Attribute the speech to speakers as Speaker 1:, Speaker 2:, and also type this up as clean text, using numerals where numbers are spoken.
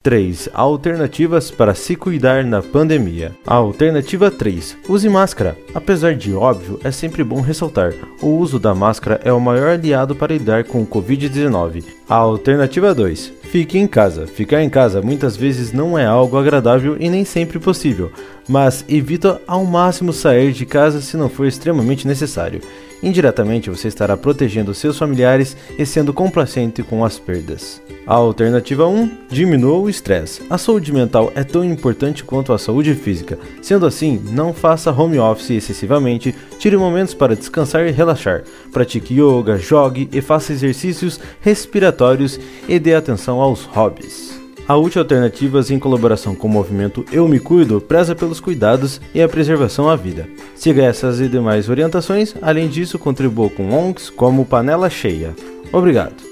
Speaker 1: 3. Alternativas para se cuidar na pandemia. Alternativa 3. Use máscara. Apesar de óbvio, é sempre bom ressaltar: o uso da máscara é o maior aliado para lidar com o Covid-19. Alternativa 2. Fique em casa. Ficar em casa muitas vezes não é algo agradável e nem sempre possível, mas evita ao máximo sair de casa se não for extremamente necessário. Indiretamente você estará protegendo seus familiares e sendo complacente com as perdas. Alternativa 1. Diminua o estresse. A saúde mental é tão importante quanto a saúde física. Sendo assim, não faça home office excessivamente, tire momentos para descansar e relaxar. Pratique yoga, jogue e faça exercícios respiratórios e dê atenção aos hobbies. A última alternativas, em colaboração com o movimento Eu Me Cuido, preza pelos cuidados e a preservação à vida. Siga essas e demais orientações, além disso contribua com ONGs como Panela Cheia. Obrigado!